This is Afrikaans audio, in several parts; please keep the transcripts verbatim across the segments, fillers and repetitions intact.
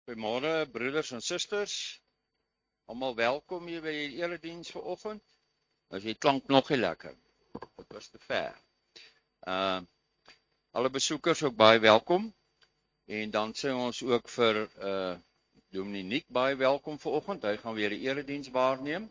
Goeiemôre broeders en susters. Almal welkom hier by die erediens vanoggend. As jy klank nog nie lekker. Dit was te ver. Uh alle besoekers ook baie welkom. En dan sê ons ook vir uh Dominee Nick baie welkom vanoggend. Hy gaan weer die erediens waarneem.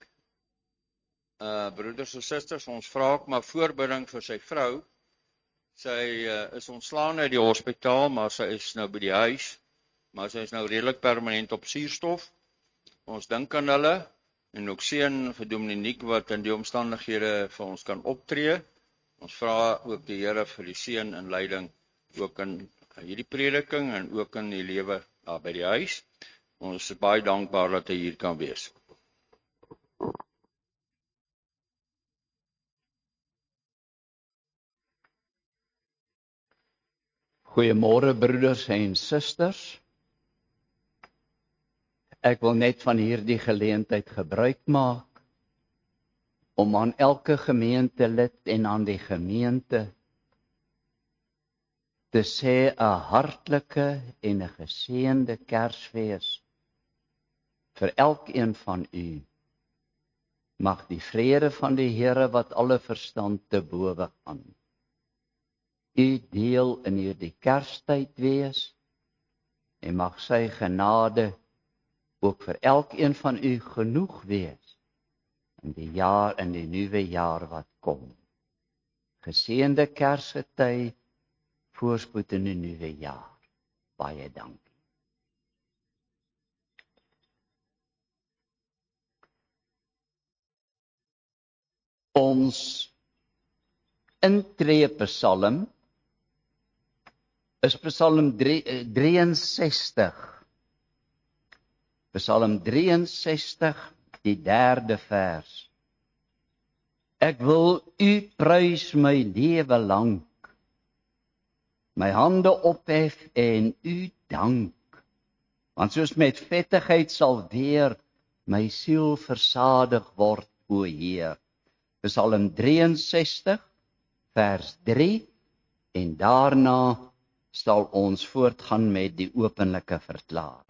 Uh broeders en susters, ons vra ook maar voorbidding vir sy vrou. Sy uh, is ontslaan uit die hospitaal, maar sy is nou by die huis. Maar sy is nou redelik permanent op suurstof. Ons dink aan hulle en ook seën vir Dominee Nick wat in die omstandighede vir ons kan optree. Ons vra ook die Here vir die seën en leiding ook in hierdie prediking en ook in die lewe daar by die huis. Ons is baie dankbaar dat hy hier kan wees. Goeiemôre broeders en susters. Ek wil net van hierdie geleentheid gebruik maak om aan elke gemeentelid en aan die gemeente te sê 'n hartlike en 'n geseënde Kersfees vir elkeen van u. Mag die vrede van die Here wat alle verstand te bowe gaan u deel in hierdie Kerstyd wees en mag sy genade ook vir elkeen van u genoeg wees in die jaar in die nuwe jaar wat kom. Geseënde Kersgety, voorspoed in die nuwe jaar. Baie dankie. Ons intree psalm is Psalm drieënsestig. Psalm drieënsestig, die derde vers. Ek wil u prys my lewe lank, my hande ophef en u dank, want soos met vettigheid sal weer my siel versadig word, o Heer. Psalm drieënsestig, vers drie, en daarna sal ons voortgaan met die openlike verklaring.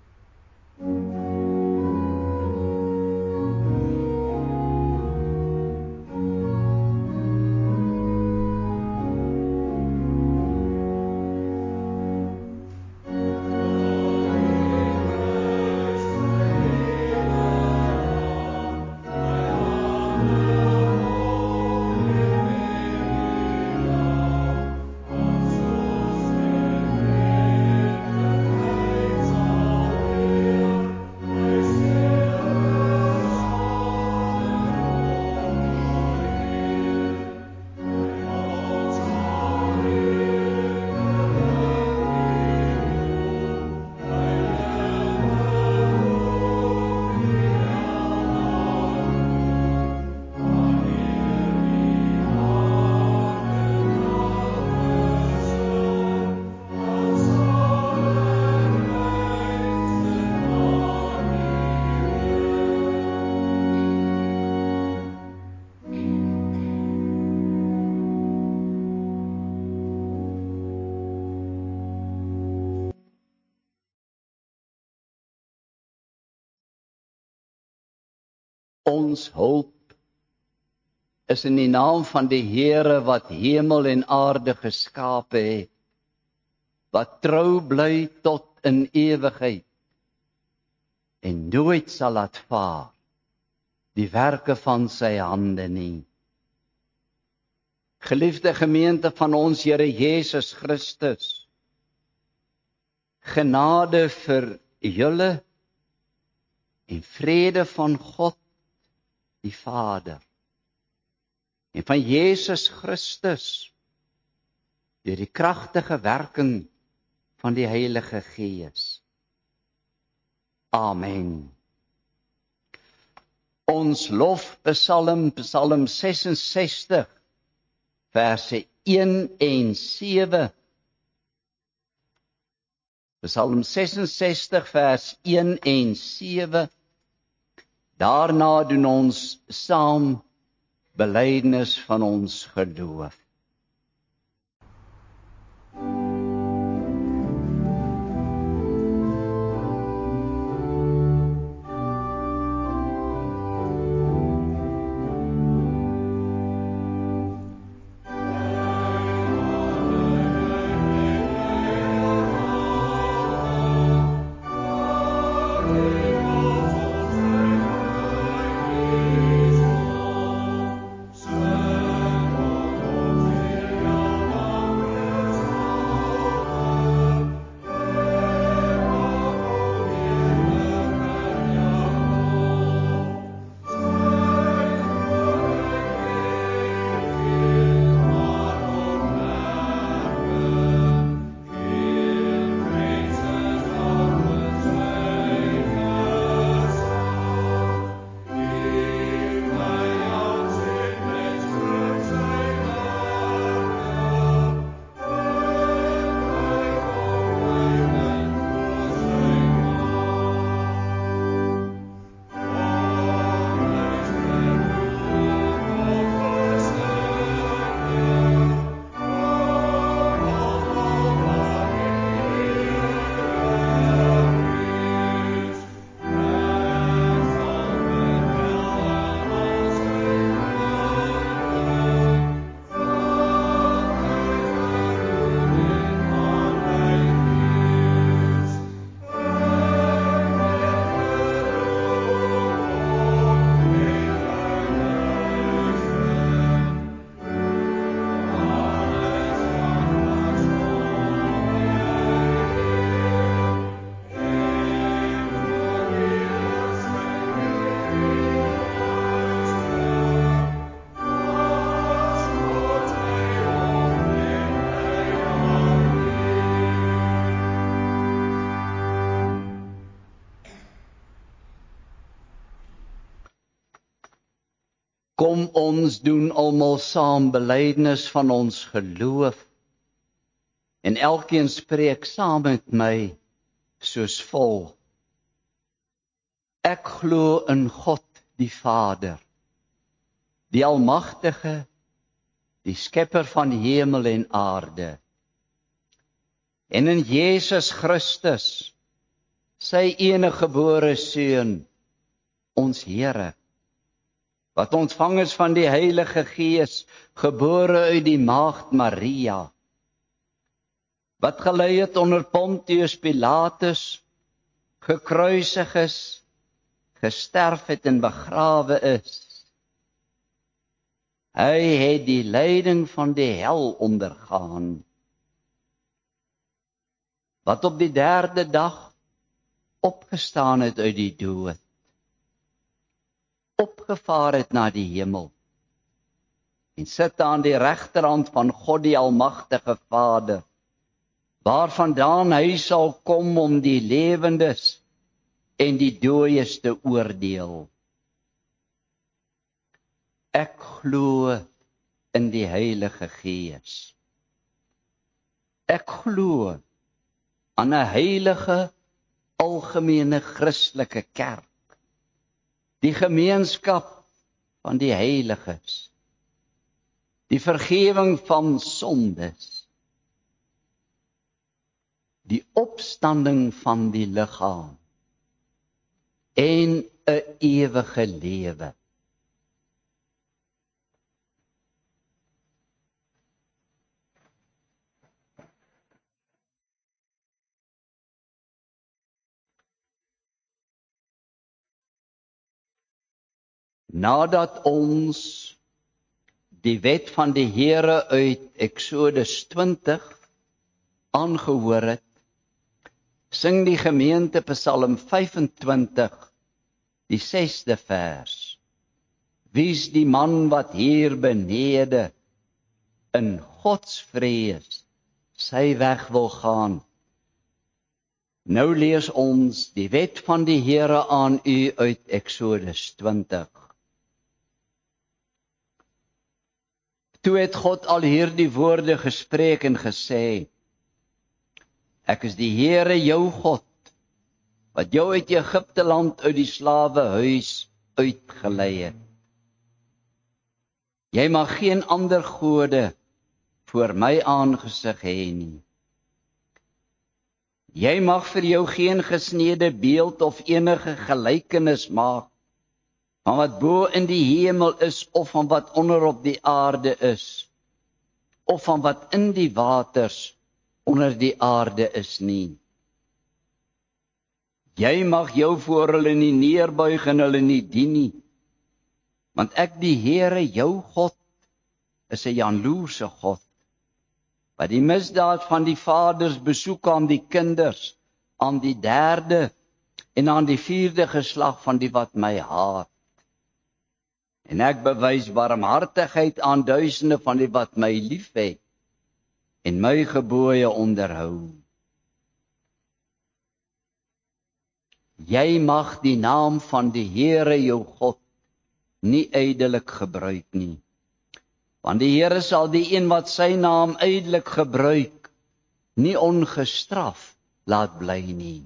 Ons hulp is in die naam van die Here wat hemel en aarde geskape het, wat trou bly tot in ewigheid en nooit sal laat vaar die werke van sy hande nie. Geliefde gemeente van ons Here Jesus Christus, genade vir julle en vrede van God die Vader en van Jesus Christus deur die kragtige werking van die Heilige Gees. Amen. Ons lofpsalm, Psalm sesensestig, verse een en sewe. Psalm sesensestig, vers een en sewe. Daarna doen ons saam belydenis van ons geloof. Kom ons doen almal saam belydenis van ons geloof. En elkeen spreek saam met my soos volg. Ek glo in God die Vader, die Almagtige, die Skepper van hemel en aarde. En in Jesus Christus, sy enige gebore Seun, ons Here, wat ontvang is van die Heilige Gees, gebore uit die Maagd Maria, wat gelei het onder Pontius Pilatus, gekruisig is, gesterf het en begrawe is. Hy het die lyding van die hel ondergaan, wat op die derde dag opgestaan het uit die dood, opgevaar het na die hemel, en sit aan die regterhand van God die Almagtige Vader, waarvandaan hy sal kom om die lewendes en die dooies te oordeel. Ek glo in die Heilige Gees. Ek glo aan 'n heilige, algemene Christelike kerk, die gemeenskap van die heiliges, die vergifnis van sondes, die opstanding van die liggaam en 'n ewige lewe. Nadat ons die wet van die Here uit Eksodus twintig aangehoor het, sing die gemeente Psalm vyfentwintig, die sesde vers. Wie's die man wat hier benede in Godsvrees sy weg wil gaan? Nou lees ons die wet van die Here aan u uit Eksodus twintig. Toe het God al hierdie woorde gespreek en gesê, ek is die Here jou God, wat jou uit Egipte land uit die slawehuis uitgelei het. Jy mag geen ander gode voor my aangesig hê nie. Jy mag vir jou geen gesneede beeld of enige gelykenis maak van wat bo in die hemel is, of van wat onder op die aarde is, of van wat in die waters onder die aarde is nie. Jy mag jou voor hulle nie neerbuig en hulle nie dien nie, want ek die Here jou God is 'n jaloerse God, wat die misdaad van die vaders besoek aan die kinders, aan die derde en aan die vierde geslag van die wat my haat. En ek bewys barmhartigheid aan duisende van die wat my liefhet en my gebooie onderhou. Jy mag die naam van die Here jou God nie ydelik gebruik nie, want die Here sal die een wat sy naam ydelik gebruik nie ongestraf laat bly nie.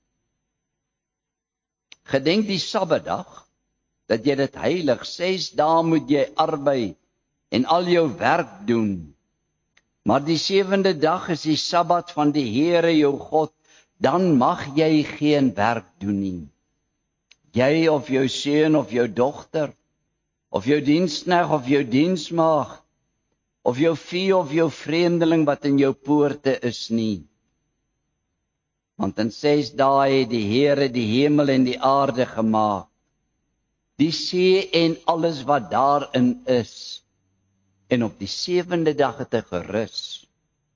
Gedenk die Sabbatdag, dat jy dit heilig, ses dae moet jy arbei en al jou werk doen. Maar die sewende dag is die Sabbat van die Here jou God, dan mag jy geen werk doen nie. Jy of jou seun of jou dogter, of jou diensknegt of jou diensmaagd, of jou vee of jou vreemdeling wat in jou poorte is nie. Want in ses dae het die Here die hemel en die aarde gemaak, die see en alles wat daarin is, en op die sewende dag het hy gerus.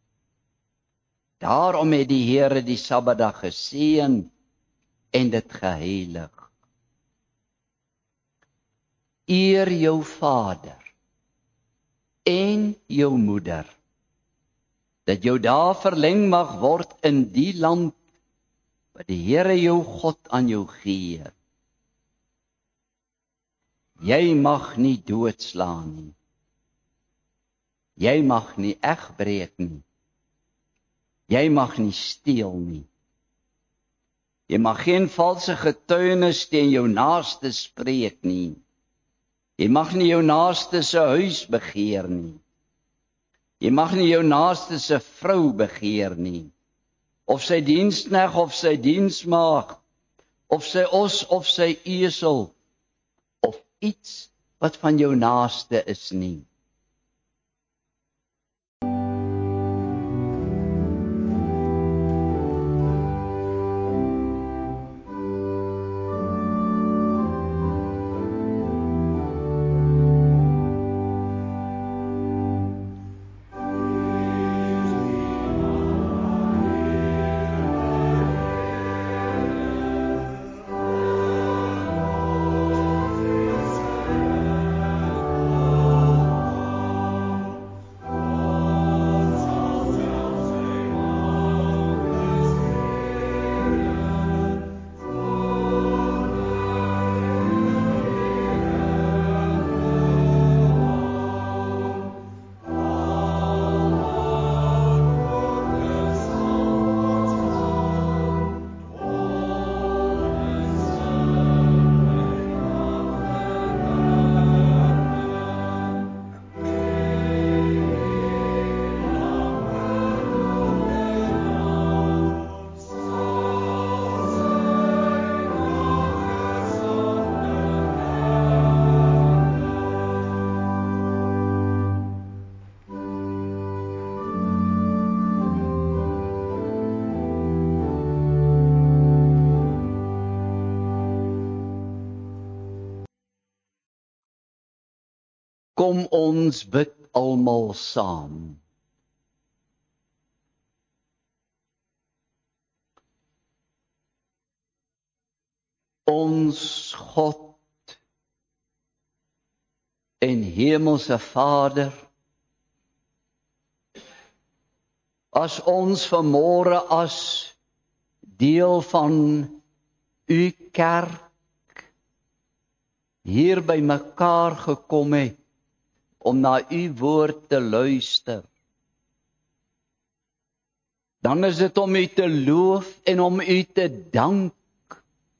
Daarom het die Here die Sabbatdag geseën en dit geheilig. Eer jou vader en jou moeder, dat jou dae verleng mag word in die land wat die Here jou God aan jou gee. Jy mag nie doodslaan nie. Jy mag nie egbreek nie. Jy mag nie steel nie. Jy mag geen valse getuienis teen jou naaste spreek nie. Jy mag nie jou naaste se huis begeer nie. Jy mag nie jou naaste se vrou begeer nie. Of sy diensknegt of sy diensmaagd, of sy os of sy esel, of iets wat van jou naaste is nie. Kom ons bid almal saam. Ons God en Hemelse Vader, as ons vanmôre as deel van u kerk hier by mekaar gekom het, om na u woord te luister, dan is dit om u te loof en om u te dank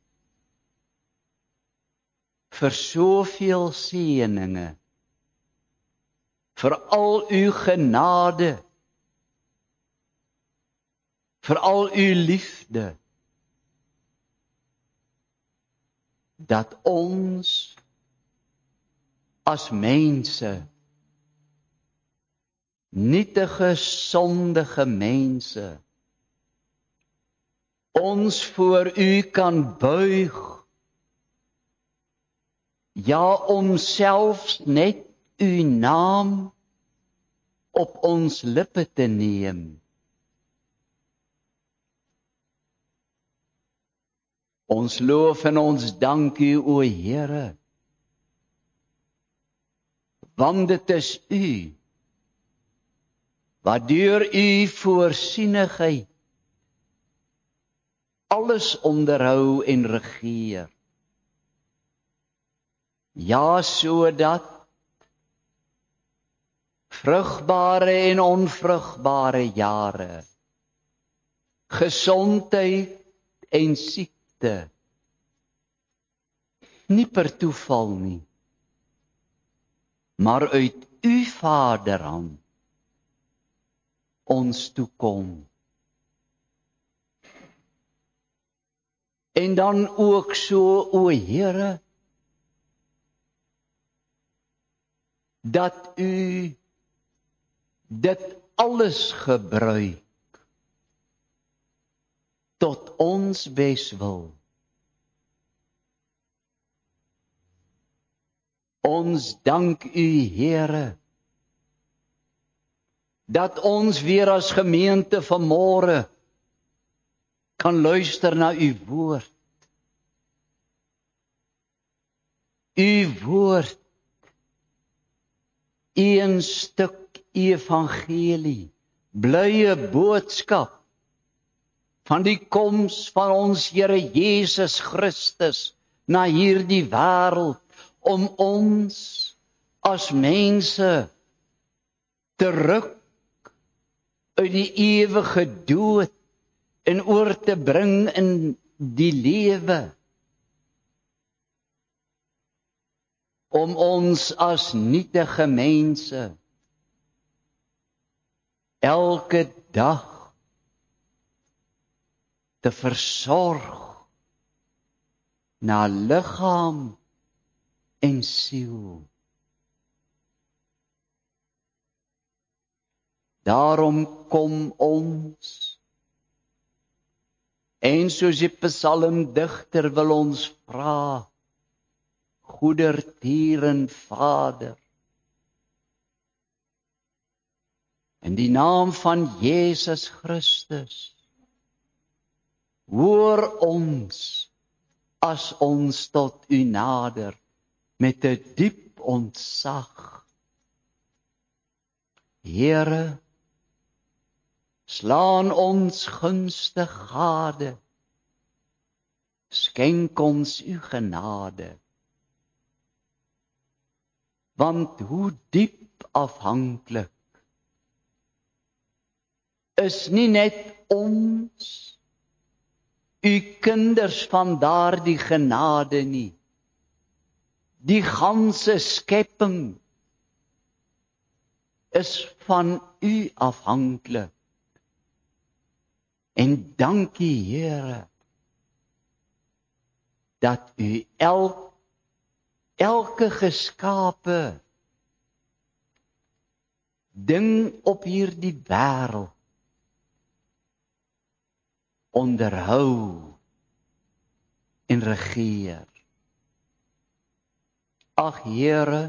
vir soveel seëninge, vir al u genade, vir al u liefde, dat ons as mense, nietige, sondige mense, ons voor u kan buig, ja, om selfs net u naam op ons lippe te neem. Ons loof en ons dank u, o Here, want dit is u, wat deur u voorsienigheid alles onderhou en regeer. Ja, sodat vrugbare en onvrugbare jare, gesondheid en siekte, nie per toeval nie, maar uit u Vaderhand ons toekom. En dan ook so, o Here, dat u dit alles gebruik tot ons beswil. Ons dank u, Here, dat ons weer as gemeente vanmôre kan luister na u woord. U woord, een stuk evangelie, blye boodskap van die koms van ons Here Jesus Christus na hierdie wêreld, om ons as mense terug uit die ewige dood en oor te bring in die lewe. Om ons as nietige mense elke dag te versorg na liggaam en siel. Daarom kom ons, en soos die psalmdigter wil ons vra, goedertierend Vader, in die naam van Jesus Christus, hoor ons as ons tot U nader met 'n diep ontzag. Here, slaan ons gunstig gade, skenk ons U genade. Want hoe diep afhanklik is nie net ons, U kinders van daardie genade nie, die ganse skepping is van U afhanklik. En dankie Here, dat U elk, elke geskape ding op hierdie wêreld onderhou en regeer. Ag Here,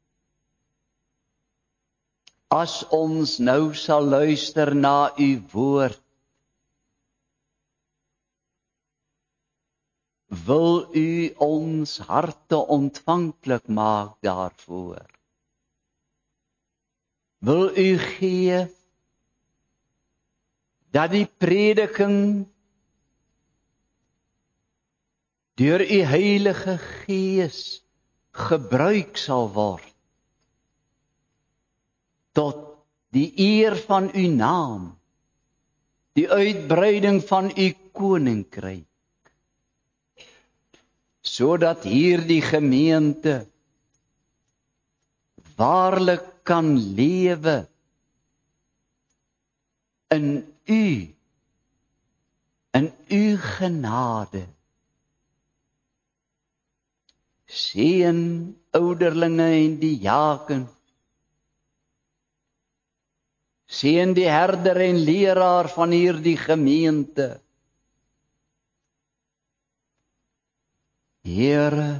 as ons nou sal luister na U woord, wil U ons harte ontvanklik maak daarvoor. Wil U gee dat die prediking deur U Heilige Gees gebruik sal word tot die eer van U naam, die uitbreiding van U koninkryk, sodat hierdie gemeente waarlik kan lewe in U, in U genade. Seën ouderlinge en die diaken, seën die herder en leraar van hierdie gemeente. Here,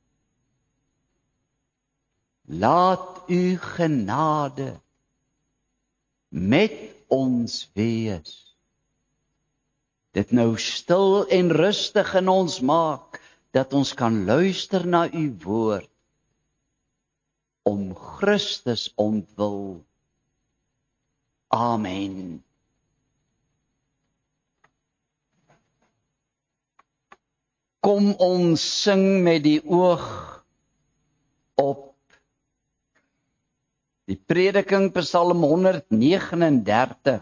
laat U genade met ons wees. Dit nou stil en rustig in ons maak, dat ons kan luister na U woord, om Christus ontwil. Amen. Kom ons sing met die oog op die prediking Psalm honderd negenendertig.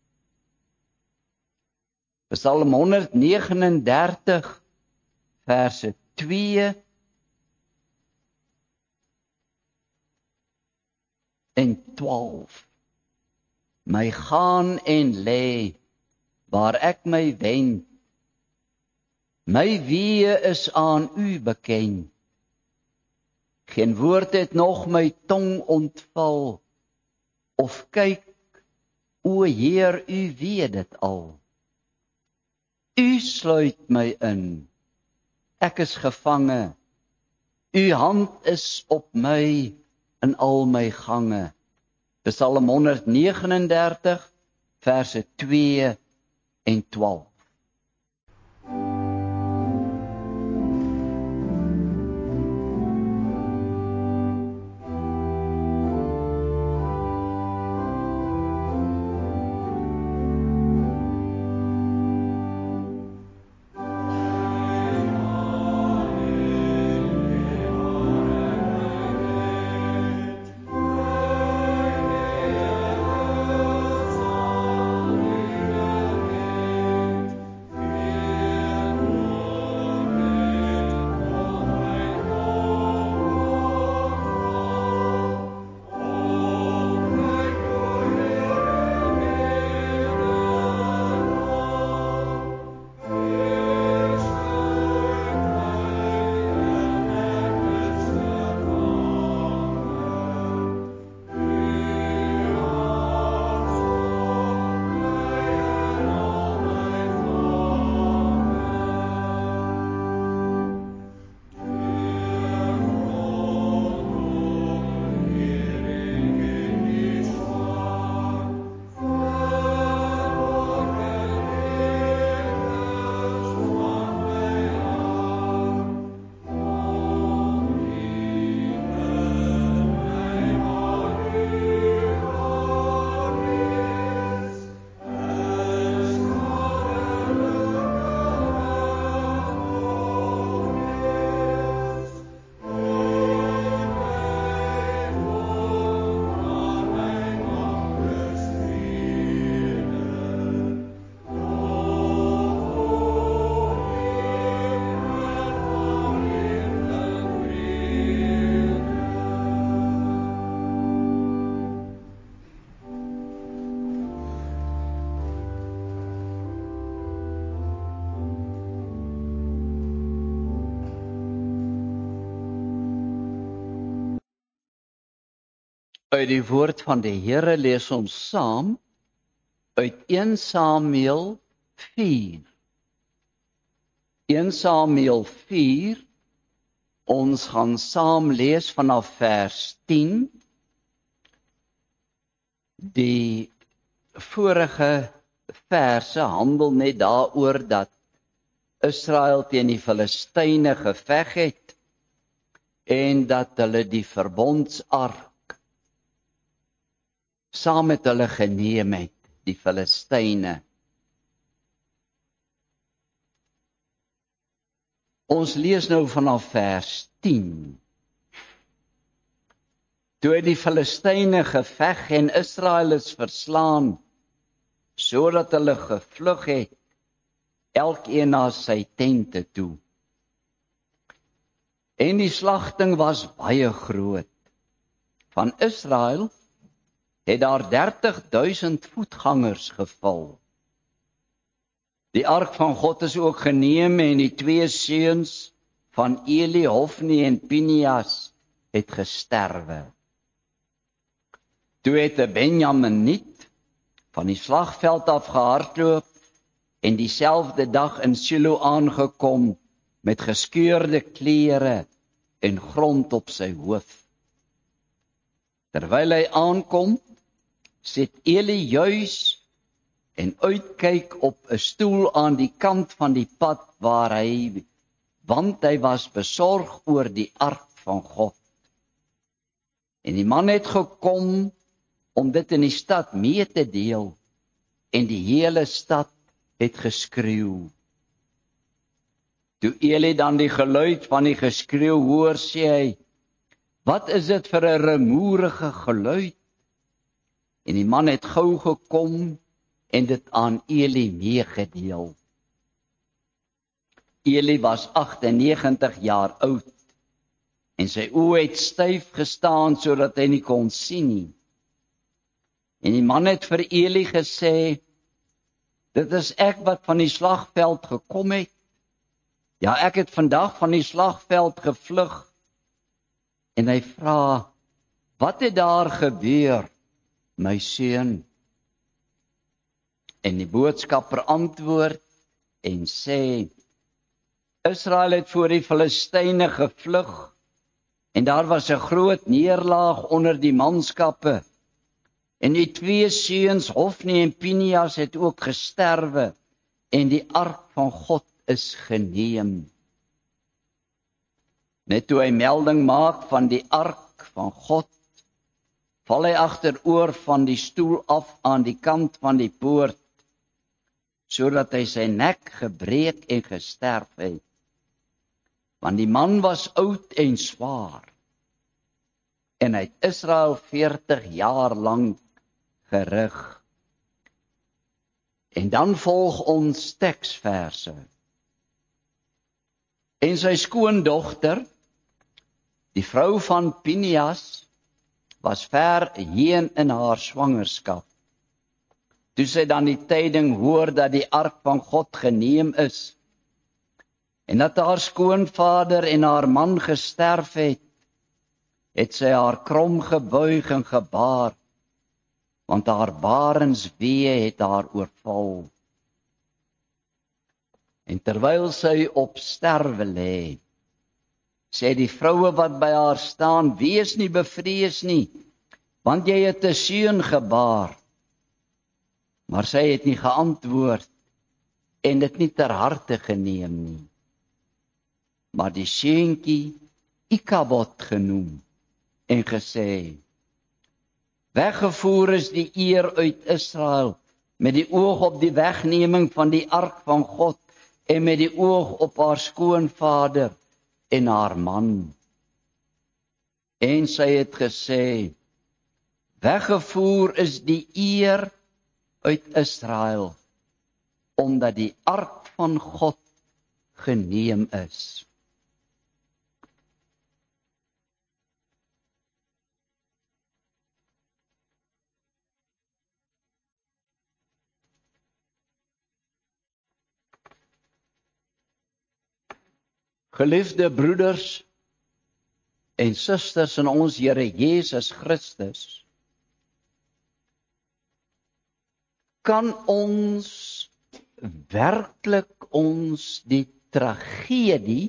Psalm honderd negenendertig, verse twee en twaalf. My gaan en lê, waar ek my wend, my weë is aan U bekend. Geen woord het nog my tong ontval, of kyk, o Heer, U weet dit al. U sluit my in, ek is gevange, U hand is op my in al my gange. Psalm honderd negenendertig, verse twee en twaalf. Uit die woord van die Here lees ons saam uit een Samuel vier. een Samuel vier, ons gaan saam lees vanaf vers tien. Die vorige verse handel net daaroor dat Israel teen die Filistyne geveg het en dat hulle die verbondsark saam met hulle geneem het, die Filistyne. Ons lees nou vanaf vers tien. Toe die Filistyne geveg en Israel is verslaan, sodat hulle gevlug het, elkeen na sy tente toe. En die slagting was baie groot. Van Israel het daar dertig duisend voetgangers geval. Die ark van God is ook geneem en die twee seuns van Eli, Hofni en Pinias het gesterwe. Toe het 'n Benjaminiet van die slagveld af gehardloop en dieselfde dag in Silo aangekom met geskeurde klere en grond op sy hoof. Terwyl hy aankom, sit Eli juis en uitkyk op 'n stoel aan die kant van die pad waar hy, want hy was besorg oor die ark van God. En die man het gekom om dit in die stad mee te deel, en die hele stad het geskreeu. Toe Eli dan die geluid van die geskreeu hoor, sê hy, wat is dit vir 'n rumoerige geluid? En die man het gou gekom en dit aan Eli meegedeel. Eli was agt en negentig jaar oud en sy oë het styf gestaan sodat hy nie kon sien nie. En die man het vir Eli gesê, dit is ek wat van die slagveld gekom het. Ja, ek het vandag van die slagveld gevlug. En hy vra, wat het daar gebeur, my seun? En die boodskapper antwoord en sê, Israel het voor die Filistyne gevlug, en daar was 'n groot neerlaag onder die manskappe, en die twee seuns, Hofni en Pinias, het ook gesterwe, en die ark van God is geneem. Net toe hy melding maak van die ark van God, val hy agteroor van die stoel af aan die kant van die poort, sodat hy sy nek gebreek en gesterf het. Want die man was oud en swaar, en hy het Israel veertig jaar lang gerig. En dan volg ons teksverse. En sy skoondogter, die vrou van Pinias, was ver heen in haar swangerskap. Toe sy dan die tyding hoor dat die ark van God geneem is, en dat haar skoonvader en haar man gesterf het, het sy haar krom gebuig en gebaar, want haar barenswee het haar oorval. En terwyl sy op sterwe lê, sê die vroue wat by haar staan, wees nie bevrees nie, want jy het 'n seun gebaar. Maar sy het nie geantwoord en dit nie ter harte geneem nie. Maar die seentjie Ikabod genoem en gesê, weggevoer is die eer uit Israel met die oog op die wegneming van die ark van God en met die oog op haar skoonvader en haar man. En sy het gesê, weggevoer is die eer uit Israel, omdat die ark van God geneem is. Geliefde broeders en susters in ons Here Jesus Christus, kan ons werklik ons die tragedie,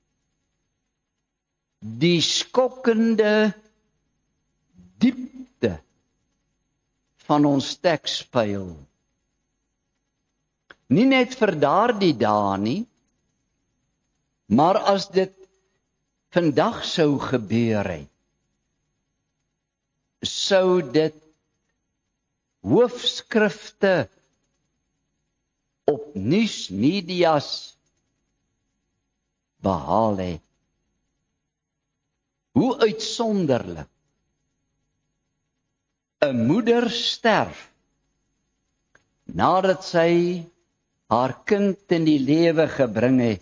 die skokkende diepte van ons teks pyl, nie net vir daardie dae nie, maar as dit vandag sou gebeur het, sou dit hoofskrifte op nuusmedias behaal het. Hoe uitsonderlik 'n moeder sterf nadat sy haar kind in die lewe gebring het,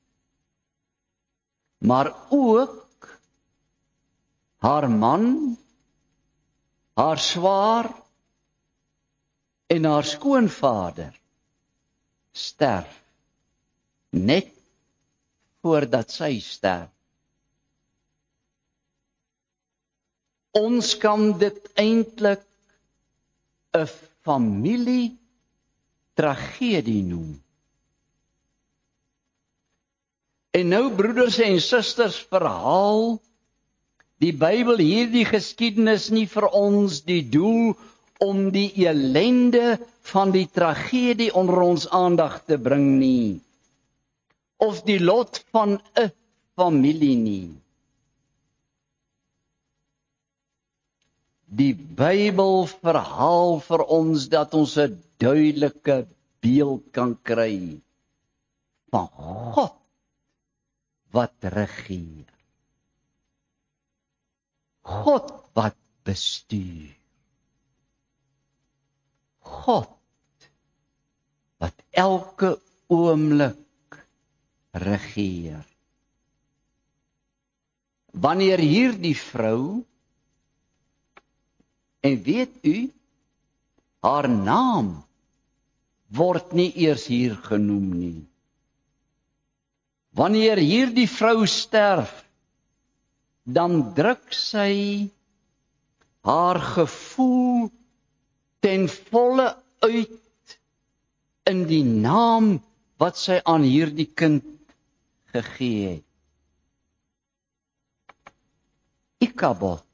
maar ook haar man, haar swaar en haar skoonvader sterf, net voordat sy sterf. Ons kan dit eintlik 'n familietragedie noem. En nou, broeders en susters, verhaal die Bybel hierdie geskiedenis nie vir ons die doel om die ellende van die tragedie onder ons aandag te bring nie, of die lot van 'n familie nie. Die Bybel verhaal vir ons dat ons 'n duidelike beeld kan kry van God wat regeer. God wat bestuur. God wat elke oomblik regeer. Wanneer hierdie vrou, en weet u, haar naam word nie eers hier genoem nie. Wanneer hierdie vrou sterf, dan druk sy haar gevoel ten volle uit in die naam wat sy aan hierdie kind gegee het. Ikabod.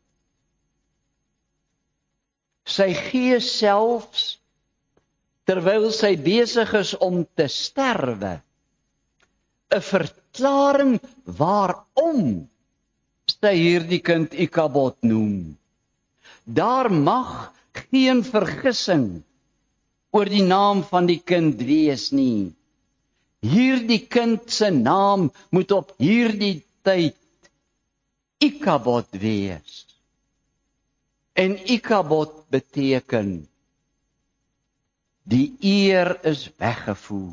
Sy gee selfs, terwyl sy besig is om te sterwe, 'n verklaring waarom sy hierdie kind Ikabod noem. Daar mag geen vergissing oor die naam van die kind wees nie. Hierdie kind se naam moet op hierdie tyd Ikabod wees. En Ikabod beteken, die eer is weggevoer.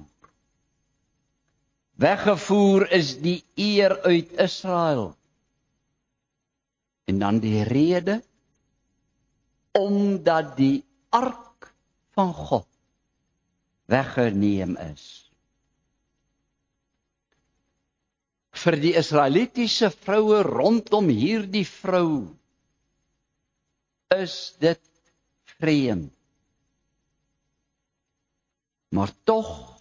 Weggevoer is die eer uit Israel. En dan die rede, omdat die ark van God weggeneem is. Vir die Israelitiese vroue rondom hierdie vrou is dit vreemd. Maar tog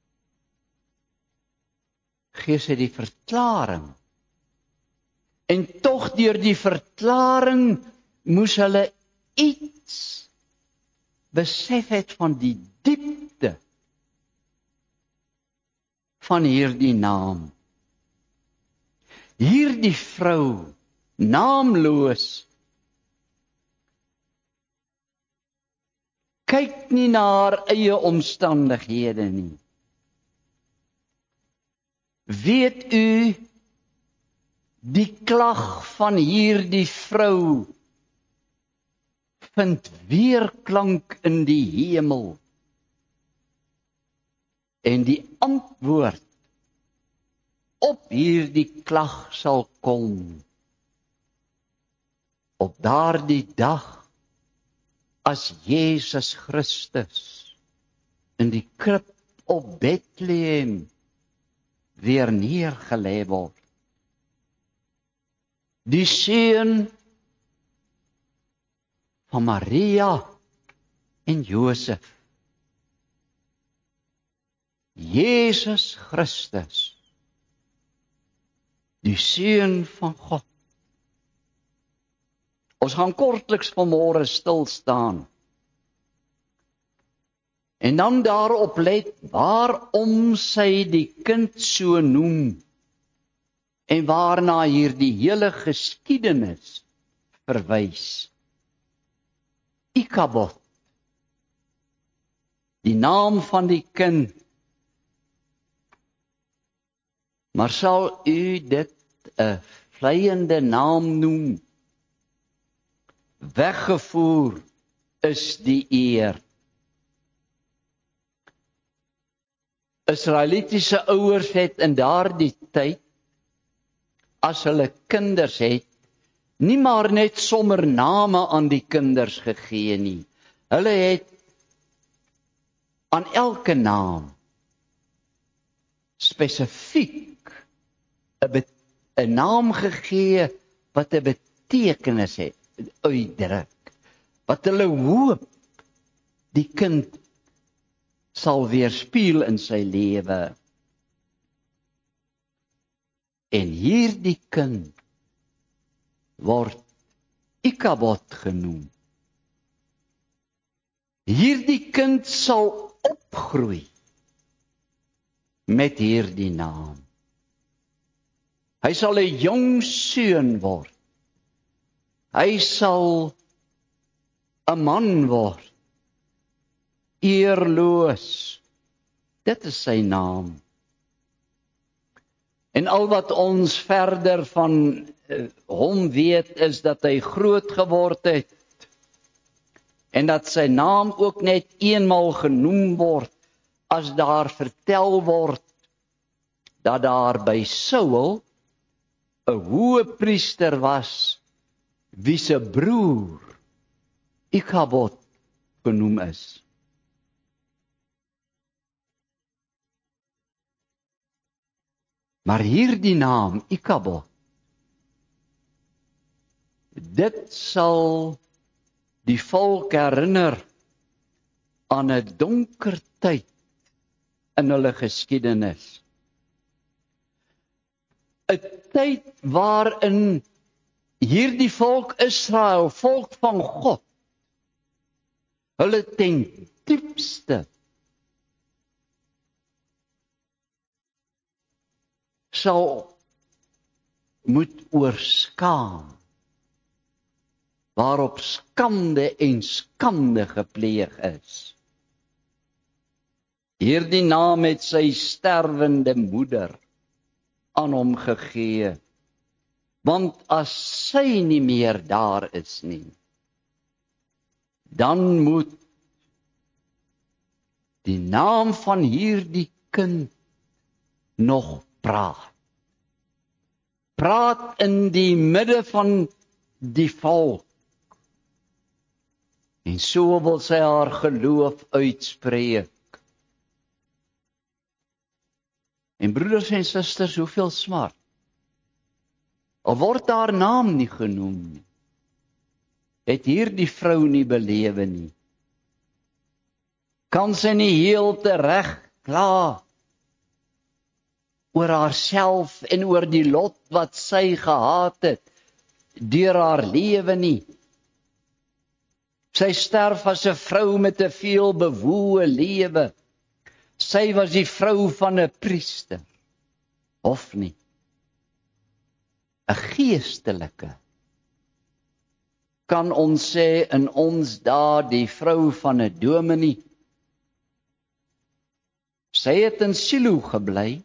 gee sy die verklaring. En tog deur die verklaring moes hulle iets besef het van die diepte van hierdie naam. Hierdie vrou, naamloos, kyk nie na haar eie omstandighede nie. Weet u, die klag van hierdie vrou vind weerklank in die hemel. En die antwoord op hierdie klag sal kom op daardie dag as Jesus Christus in die krib op Bethlehem weer neergelê word. die seun van Maria en Josef, Jesus Christus, die seun van God. Ons gaan kortliks vanmôre stil staan en dan daarop let waarom sy die kind so noem en waarna hierdie hele geskiedenis verwys. Ikabod, die naam van die kind. Maar sal u dit 'n vleiende naam noem? Weggevoer is die eer. Israelitiese ouers het in daardie tyd, as hulle kinders het, nie maar net sommer name aan die kinders gegee nie. Hulle het aan elke naam spesifiek 'n 'n naam gegee wat 'n betekenis het, uitdruk, wat hulle hoop die kind sal weerspieël in sy lewe. En hierdie kind word Ikabod genoem. Hierdie kind sal opgroei met hierdie naam. Hy sal 'n jong seun word. Hy sal 'n man word. Eerloos. Dit is sy naam. En al wat ons verder van uh, hom weet is dat hy groot geword het en dat sy naam ook net eenmal genoem word as daar vertel word dat daar by Saul 'n hoëpriester was wie se broer Ikabod genoem is. Maar hierdie naam, Ikabod, dit sal die volk herinner aan 'n donker tyd in hulle geskiedenis. 'n Tyd waarin hierdie volk Israel, volk van God, hulle ten diepste sal moet oorskaam, waarop skande en skande gepleeg is. Hierdie naam het sy sterwende moeder aan hom gegee, want as sy nie meer daar is nie, dan moet die naam van hierdie kind nog praat. Praat in die midde van die volk. En so wil sy haar geloof uitspreek. En broeders en susters, hoeveel smart. Al word haar naam nie genoem nie, het hierdie vrou nie belewe nie. Kan sy nie heel tereg kla oor haarself en oor die lot wat sy gehad het deur haar lewe nie. Sy sterf as 'n vrou met 'n veel bewoë lewe. Sy was die vrou van 'n priester, of nie? 'n Geestelike. Kan ons sê in ons dae die vrou van 'n dominee? Sy het in Silo gebly,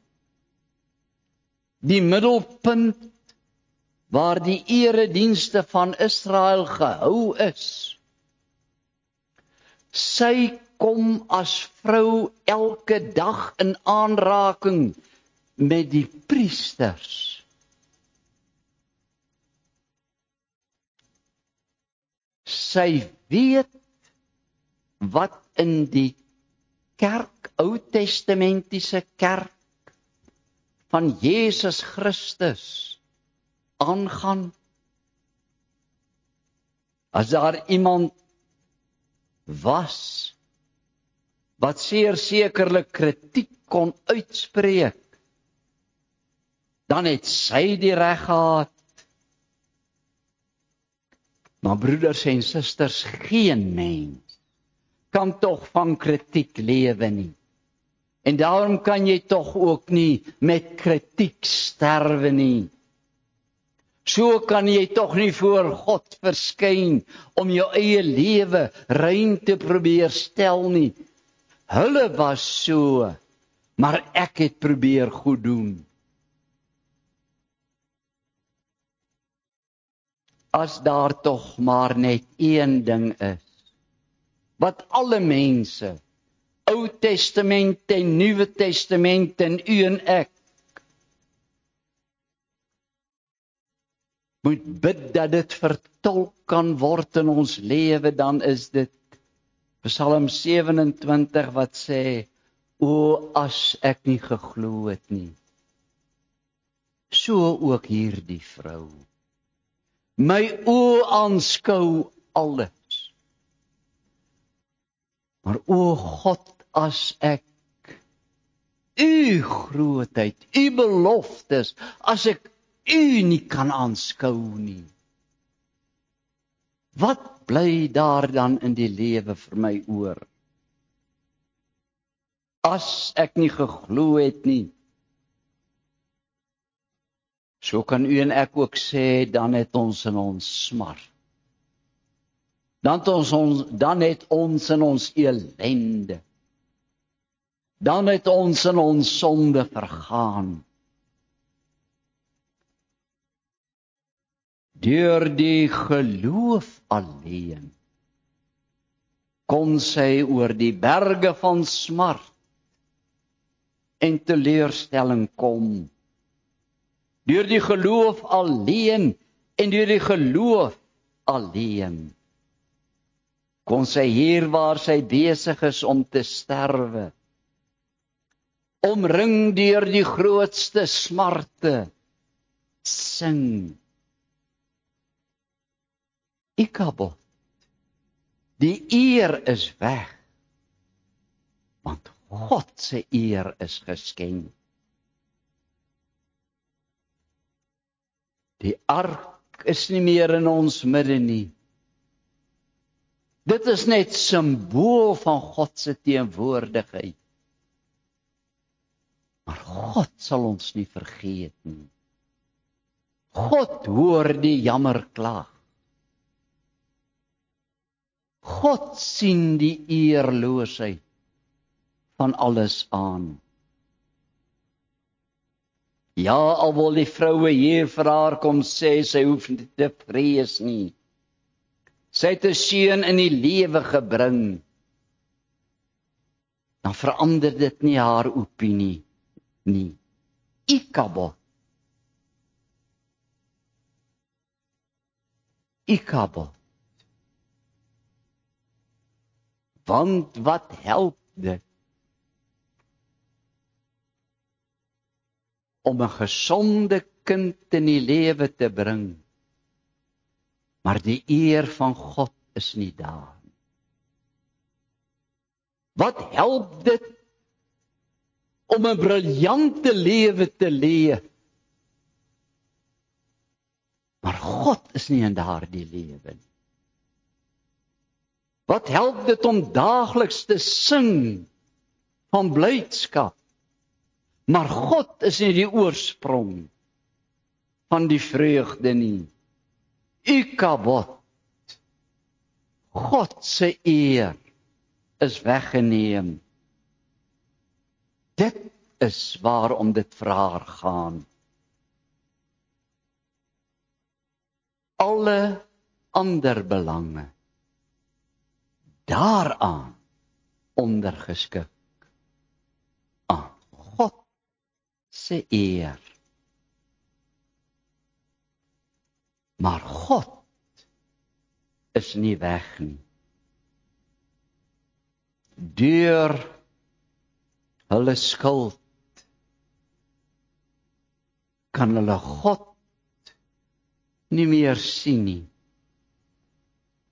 die middelpunt waar die eredienste van Israel gehou is. Sy kom as vrou elke dag in aanraking met die priesters. Sy weet wat in die kerk, Ou-testamentiese kerk van Jesus Christus aangaan. As daar iemand was, wat zeer sekerlik kritiek kon uitspreek, dan het sy die reg gehad. Maar broeders en susters, geen mens kan tog van kritiek lewe nie. En daarom kan jy tog ook nie met kritiek sterwe nie. So kan jy tog nie voor God verskyn om jou eie lewe rein te probeer stel nie. Hulle was so, maar ek het probeer goed doen. As daar tog maar net een ding is, wat alle mense, Ou Testament en Nuwe Testament en u en ek, moet bid dat dit vertolk kan word in ons lewe, dan is dit Psalm sewe en twintig wat sê, o as ek nie geglo het nie. So ook hierdie vrou. My oë aanskou alles. Maar o God, as ek u grootheid, u beloftes, as ek u nie kan aanskou nie, wat bly daar dan in die lewe vir my oor? As ek nie geglo het nie, so kan u en ek ook sê, dan het ons in ons smart. Dan het ons, ons, dan het ons in ons elende. Dan het ons in ons sonde vergaan. Deur die geloof alleen kon sy oor die berge van smart en teleurstelling kom. Deur die geloof alleen en deur die geloof alleen kon sy hier waar sy besig is om te sterwe, omring deur die grootste smarte, sing. Ikabod, die eer is weg, want God se eer is geskenk. Die ark is nie meer in ons midde nie. Dit is net simbool van God se teenwoordigheid. Maar God sal ons nie vergeet nie. God hoor die jammerklaag. God sien die eerloosheid van alles aan. Ja, al wil die vroue hier vir haar kom sê, sy hoef nie te vrees nie. Sy het 'n seun in die lewe gebring. Dan verander dit nie haar opinie nie. Ikabod. Ikabod. Want wat help dit om 'n gesonde kind in die lewe te bring, maar die eer van God is nie daar. Wat help dit om 'n briljante lewe te leef, maar God is nie in daardie lewe nie. Wat help dit om daagliks te sing van blydskap, maar God is nie die oorsprong van die vreugde nie. Ikabod, God se eer is weggeneem. Dit is waarom dit vir haar gaan. Alle ander belange daaraan ondergeskik aan God se eer. Maar God is nie weg nie. Deur hulle skuld kan hulle God nie meer sien nie.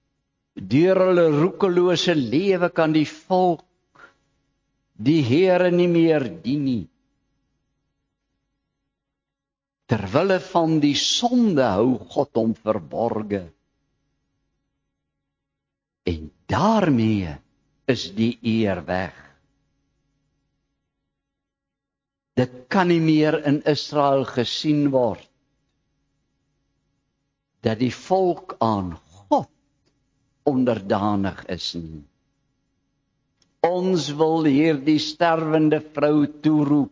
Deur hulle roekelose lewe kan die volk die Here nie meer dien nie. Terwille van die sonde hou God hom verborge. En daarmee is die eer weg. Dit kan nie meer in Israel gesien word dat die volk aan God onderdanig is nie. Ons wil hierdie sterwende vrou toeroep.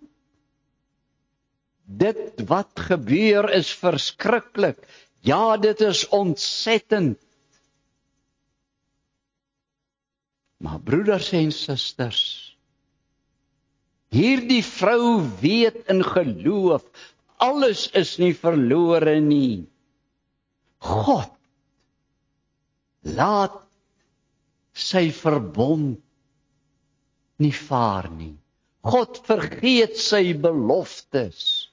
Dit wat gebeur is verskriklik. Ja, dit is ontsettend. Maar broeders en susters, hierdie vrou weet in geloof, alles is nie verlore nie. God laat sy verbond nie vaar nie. God vergeet sy beloftes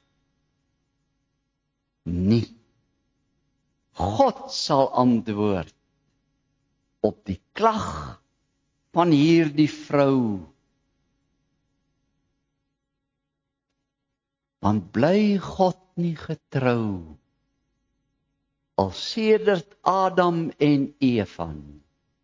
nie. God sal antwoord op die klag van hierdie vrou. Want bly God nie getrou, al sedert Adam en Eva nie.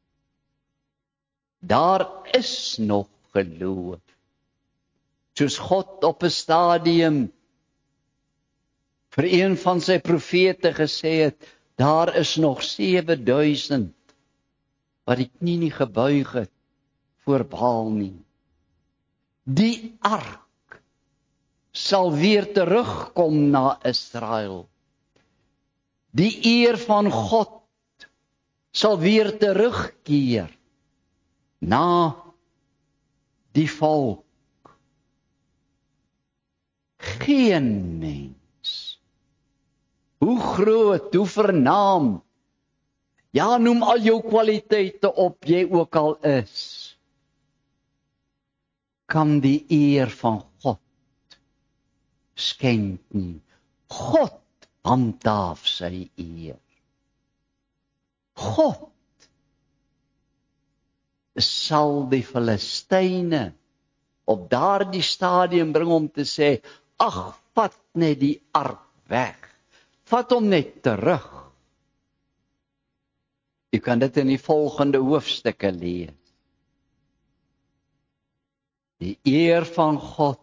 Daar is nog geloof. Soos God op 'n stadium vir een van sy profete gesê het, daar is nog sewe duisend wat die knie nie gebuig het voor Baal nie. Die ark sal weer terugkom na Israel. Die eer van God sal weer terugkeer na die volk. Geen mens, hoe groot, hoe vernaam, ja, noem al jou kwaliteite op, jy ook al is, kan die eer van God skenk nie. God handhaaf sy eer. God sal die Filistyne op daardie stadium bring om te sê, ag, vat net die ark weg. Vat hom net terug. U kan dit in die volgende hoofstukke lees. Die eer van God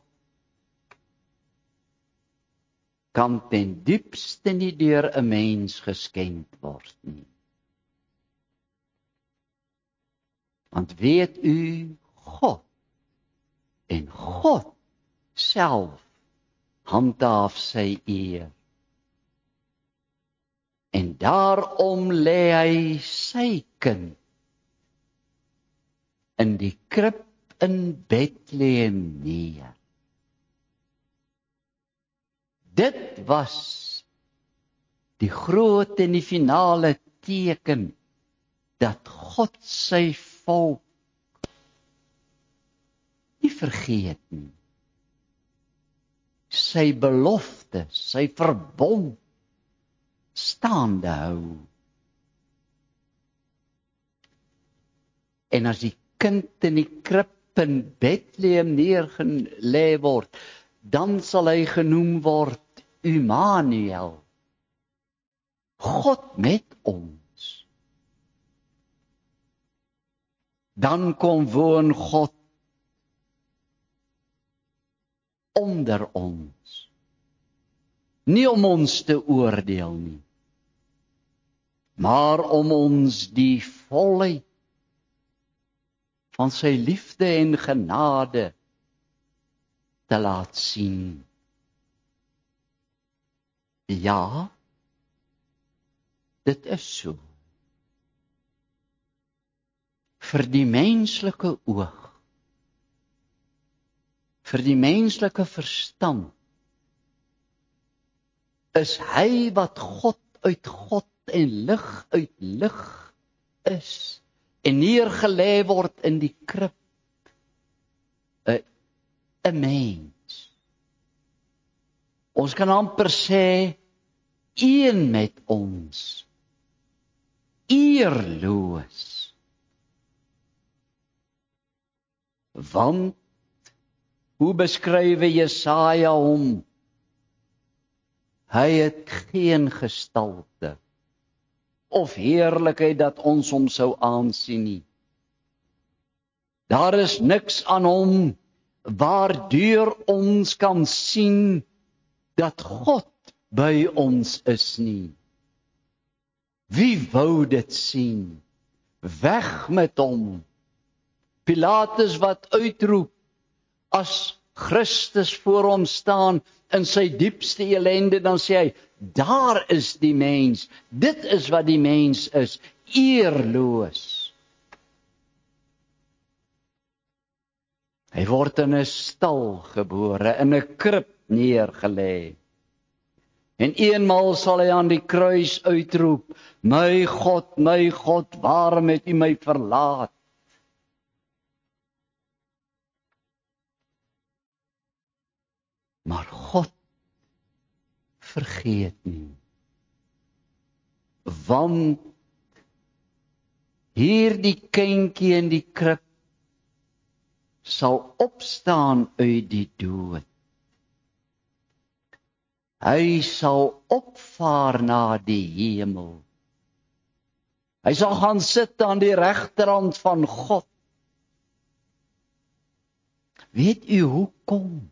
kan ten diepste nie deur 'n mens geskenk word nie. Want weet u, God en God self handhaaf sy eer. En daarom lê hy sy kind in die krib in Bethlehem neer. Dit was die groot en die finale teken dat God sy volk nie vergeet nie. Sy belofte, sy verbond staande hou. En as die kind in die krib in Bethlehem neergelê word, dan sal hy genoem word Immanuel. God met ons. Dan kom woon God onder ons. Nie om ons te oordeel nie, maar om ons die volheid van sy liefde en genade te laat sien. Ja, dit is so. Vir die menslike oog, vir die menslike verstand, is hy wat God uit God en lig uit lig is, en neergelê word in die krib, 'n 'n mens. Ons kan amper sê, een met ons, eerloos. Want, hoe beskryf Jesaja hom? Hy het geen gestalte of heerlikheid dat ons hom sou aansien nie. Daar is niks aan hom waardeur ons kan sien dat God by ons is nie. Wie wou dit sien? Weg met hom. Pilatus wat uitroep, as Christus voor hom staan in sy diepste ellende, dan sê hy, daar is die mens, dit is wat die mens is, eerloos. Hy word in 'n stal gebore, in 'n krib neergelê. En eenmaal sal hy aan die kruis uitroep, my God, my God, waarom het U my verlaat? Maar God vergeet nie. Want hierdie kindjie in die krib sal opstaan uit die dood. Hy sal opvaar na die hemel. Hy sal gaan sit aan die regterhand van God. Weet u hoekom?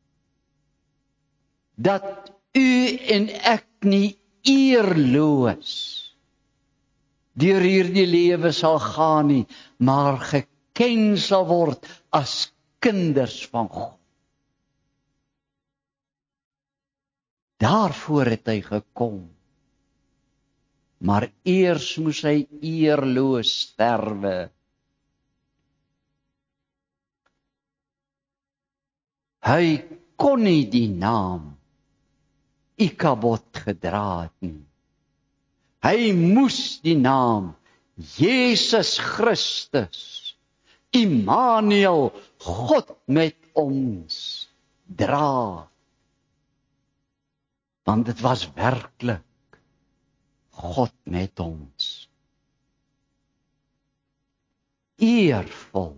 Dat u en ek nie eerloos deur hierdie lewe sal gaan nie, maar geken sal word as kinders van God. Daarvoor het hy gekom. Maar eers moes hy eerloos sterwe. Hy kon nie die naam Ikabod gedra het nie. Hy moes die naam Jesus Christus, Immanuel, God met ons, dra. Want dit was werklik God met ons. Eervol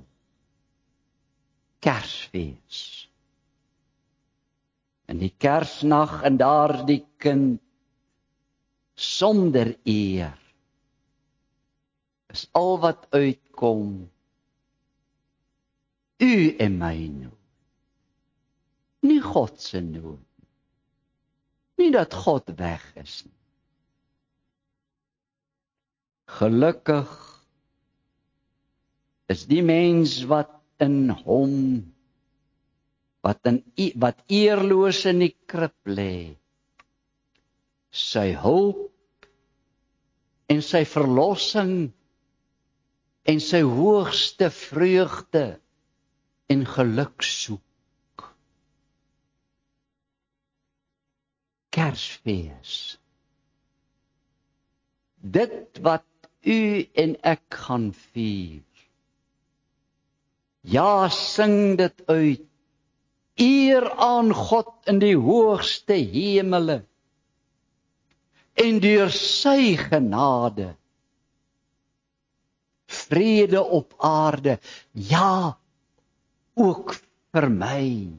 Kersfees. In die Kersnag en daardie kind sonder eer is al wat uitkom u en my nood. Nie God se nood. Nie dat God weg is nie. Gelukkig is die mens wat in hom, wat, in, wat eerloos in die krib lê, sy hulp en sy verlossing en sy hoogste vreugde en geluk soek. Kersfees. Dit wat u en ek gaan vier. Ja, sing dit uit. Eer aan God in die hoogste hemele. En deur sy genade. Vrede op aarde. Ja, ook vir my.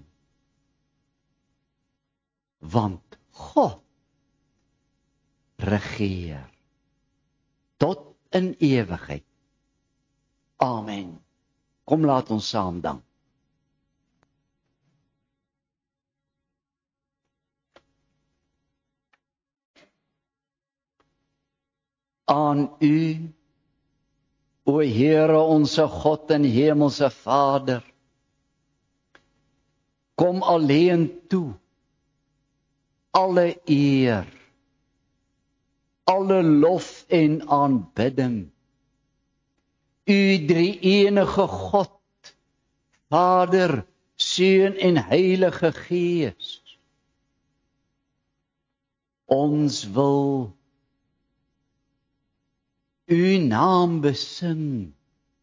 Want God regeer tot in ewigheid. Amen. Kom laat ons saam dank. Aan u, o Heere, onse God en hemelse Vader, kom alleen toe, alle eer, alle lof en aanbidding, u drie enige God, Vader, Seun en Heilige Gees. Ons wil u naam besing.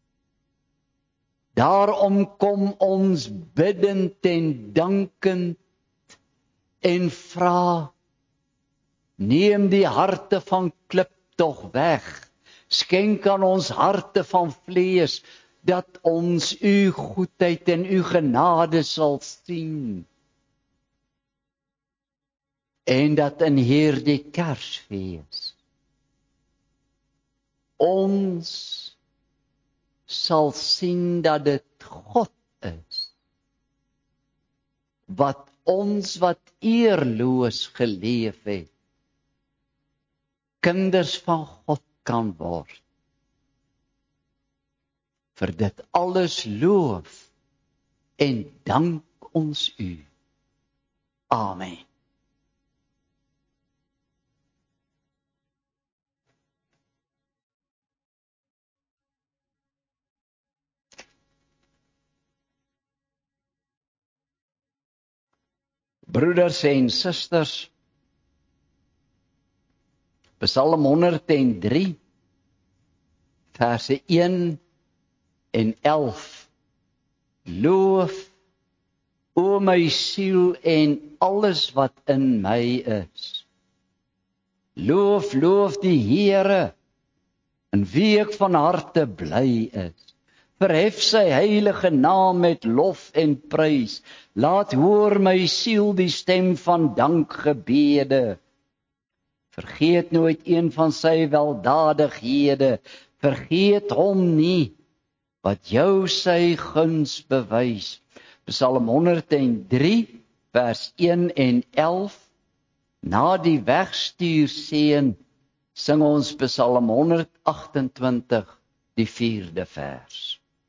Daarom kom ons biddend en dankend en vra, neem die harte van klip tog weg, skenk aan ons harte van vlees, dat ons u goedheid en u genade sal sien. En dat in hierdie Kersfees ons sal sien dat dit God is, wat ons wat eerloos geleef het, kinders van God kan word. Vir dit alles loof en dank ons u. Amen. Broeders en susters, Psalm honderd en drie, verse een en elf. Loof, o my siel en alles wat in my is. Loof, loof die Here, in wie ek van harte bly is. Verhef sy heilige naam met lof en prys. Laat hoor my siel die stem van dankgebede. Vergeet nooit een van sy weldadighede. Vergeet hom nie, wat jou sy guns bewys. Psalm honderd en drie, vers een en elf. Na die wegstuurseën sing ons Psalm honderd agt-en-twintig, die vierde vers.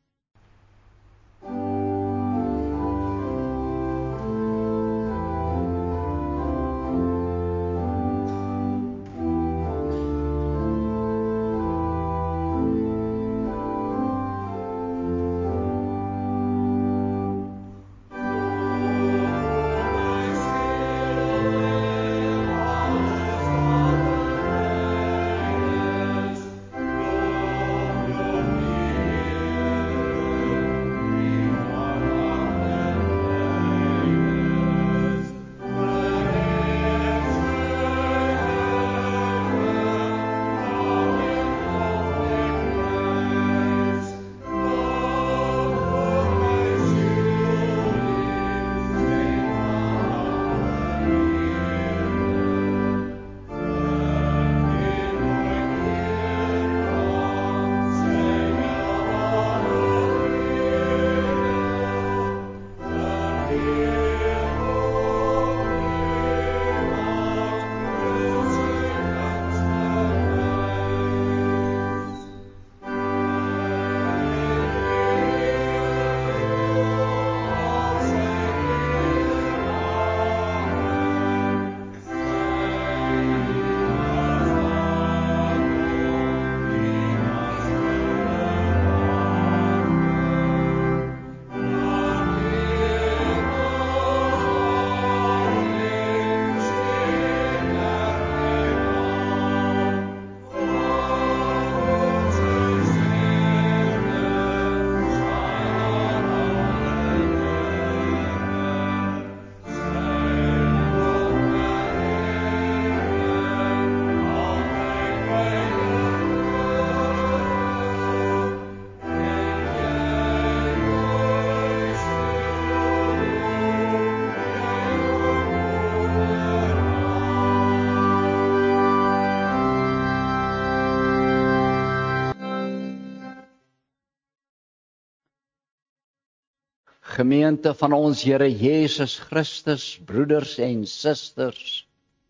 Gemeente van ons Here Jesus Christus, broeders en susters,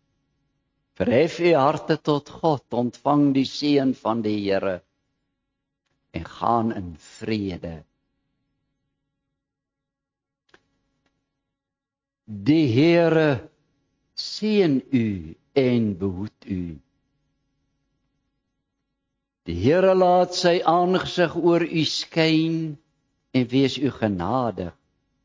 verhef u harte tot God, ontvang die seën van die Here en gaan in vrede. Die Here seën u en behoed u. Die Here laat sy aangesig oor u skyn en wees u genadig.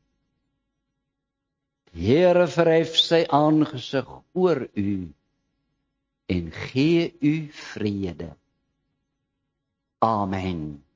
Die Here verhef sy aangesig oor u en gee u vrede. Amen.